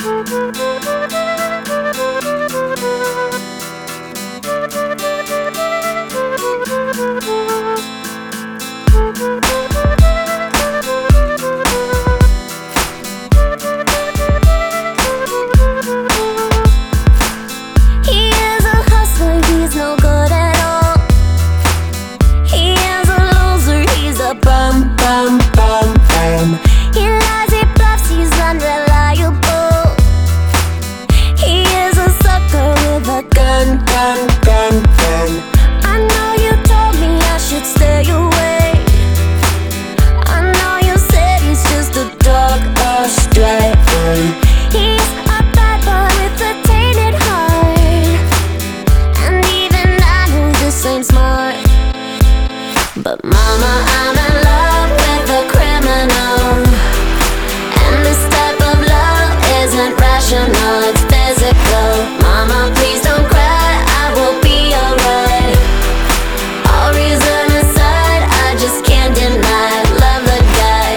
But mama, I'm in love with a criminal, and this type of love isn't rational, it's physical. Mama, please don't cry, I will be alright. All reason aside, I just can't deny, love the guy.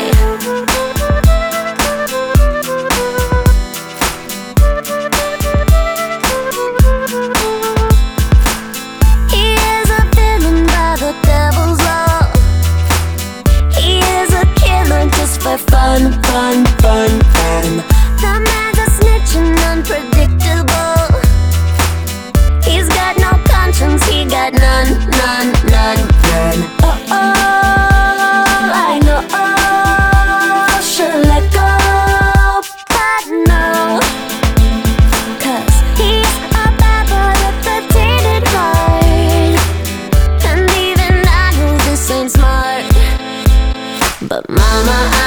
He is a villain by the devil's law. For fun, fun, fun, fun. The man's a snitch and unpredictable. He's got no conscience, he got none, none, none, none. Oh, oh, I know, oh, should let go, but no. 'Cause he's a bad boy with a tainted heart, and even I know this ain't smart. But mama,